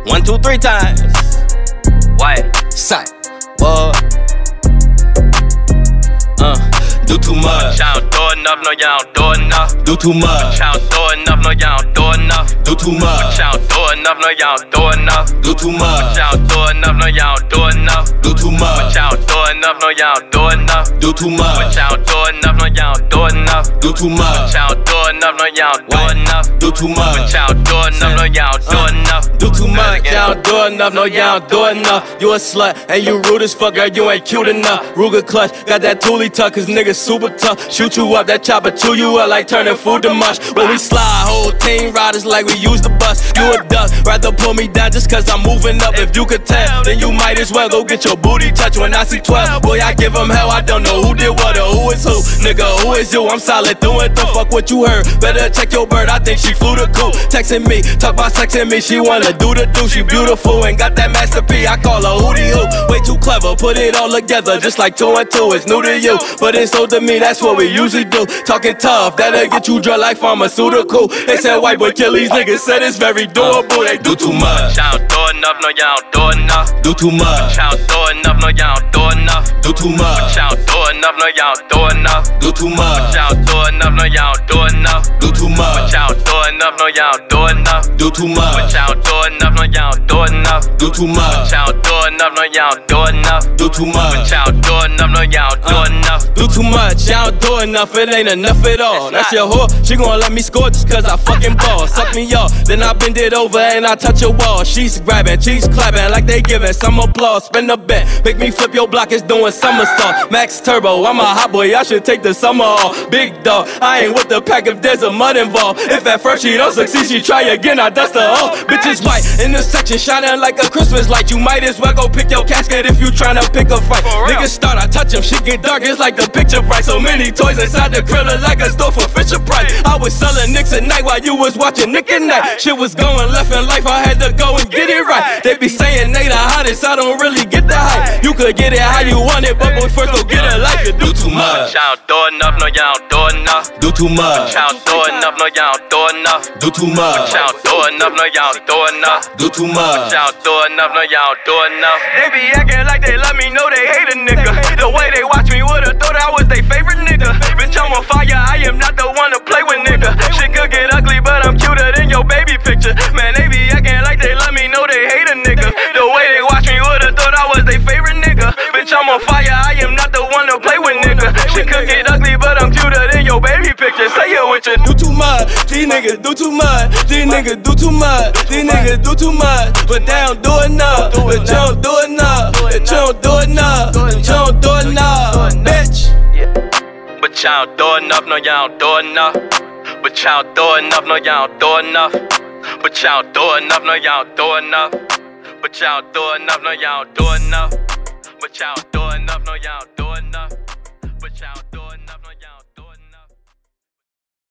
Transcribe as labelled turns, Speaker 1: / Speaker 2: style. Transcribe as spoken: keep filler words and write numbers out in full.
Speaker 1: One, two, three times. White. Sight. What? Uh. Do too much.
Speaker 2: Y'all don't do enough, no y'all don't do enough.
Speaker 1: Do too much.
Speaker 2: Y'all don't do enough, no y'all don't do enough.
Speaker 1: Do too much.
Speaker 2: Y'all don't do enough, no y'all don't do enough.
Speaker 1: Do too much.
Speaker 2: Y'all don't do enough, no y'all don't do enough.
Speaker 1: Do too much.
Speaker 2: Y'all don't do enough, no y'all don't do enough.
Speaker 1: Do too much.
Speaker 2: Y'all don't do enough, no y'all don't do enough.
Speaker 1: Do too much.
Speaker 2: Y'all don't do enough, no y'all don't do enough.
Speaker 1: Do too much.
Speaker 2: Y'all don't do enough, no y'all don't do enough.
Speaker 1: Do too much. Y'all don't do enough, no y'all don't do enough. You a slut and you rude as fuck, girl. You ain't cute enough. Ruger clutch, got that toolie tuck, cause niggas super tough. Shoot you up, that chopper chew you up like turning food to mush. When we slide, whole team riders like we use the bus. You a duck, rather pull me down just cause I'm moving up. If you could tell, then you might as well go get your booty touched when I see twelve. Boy, I give them hell, I don't know who did what or who is who. Nigga, who is you? I'm solid through and through. Fuck what you heard, better check your bird, I think she flew the coop. Texting me, talk about sexing me, she wanna do the do. She beautiful and got that master P, I call her hootie hoo. Way too clever, put it all together just like two and two. It's new to you, but it's old to me, that's what we usually do. Talking tough, that'll get you drugged like pharmaceutical. They said white boy kill these niggas, said it's very doable. They do too much.
Speaker 2: Y'all don't do enough, no y'all don't do enough.
Speaker 1: Do too much.
Speaker 2: Y'all don't do enough, no y'all don't do enough.
Speaker 1: Do too much.
Speaker 2: Y'all don't do enough, no y'all don't do enough.
Speaker 1: Do too much.
Speaker 2: Y'all don't do enough, no y'all don't do enough.
Speaker 1: Do too much.
Speaker 2: Y'all don't do enough, no y'all don't do enough.
Speaker 1: Do too much.
Speaker 2: Y'all don't do enough, no y'all don't do enough.
Speaker 1: Do too much.
Speaker 2: Y'all don't do enough, no y'all don't do enough.
Speaker 1: Do too much.
Speaker 2: Y'all don't do enough, no y'all don't do enough.
Speaker 1: Do too much, y'all don't do enough, it ain't enough at all. That's your whore, she gon' let me score just cause I fucking ball. Suck me off, then I bend it over and I touch a wall. She's grabbing, she's clapping like they giving some applause. Spin the bet, make me flip your block, it's doing somersault. Max Turbo, I'm a hot boy, I should take the summer off. Big dog, I ain't with the pack if there's a mud involved. If at first she don't succeed, she try again, I dust her off. Bitch is white, in the section, shining like a Christmas light. You might as well go pick your casket if you tryna pick a fight. Niggas start, I touch them, shit get dark, it's like the picture bright. So many toys inside the grill, like a store for Fisher Price. I was selling nicks at night while you was watching Nick at Night. Shit was going left in life, I had to go and get it right. They be saying they the hottest, I don't really get the hype. You could get it how you want it, but boy, first go get a life. You do too much.
Speaker 2: Y'all don't do enough, no y'all don't do enough.
Speaker 1: Do too much.
Speaker 2: Y'all don't do enough, no y'all don't do enough.
Speaker 1: Do too much.
Speaker 2: Y'all don't do enough, no y'all don't do enough.
Speaker 1: Do too much.
Speaker 2: Y'all don't do enough, no y'all don't do enough. They be acting like they love me, know they hate a nigga. The way they watch me would've thought I was they favorite nigga. Bitch, I'm on fire, I am not the one to play with, nigga. Shit could get ugly, but I'm cuter than your baby picture. Man, they be acting like they love me, know they hate a nigga. The way they watch me would've thought I was they favorite nigga. Bitch, I'm on fire, I am not the one to play with, nigga. Shit could get ugly, but I'm cuter than your baby picture. Say it with you.
Speaker 1: Do too much, these niggas do too much. These niggas do too much, these niggas do too much. But they don't do enough, but you don't do enough. But you don't do enough, but you don't do enough, bitch.
Speaker 2: But y'all don't do enough, no y'all don't do enough. But y'all don't do enough, no y'all don't do enough. But y'all don't do enough, no y'all don't do enough. But y'all don't do enough, no y'all don't do enough. But y'all don't do enough, no y'all don't do enough. But y'all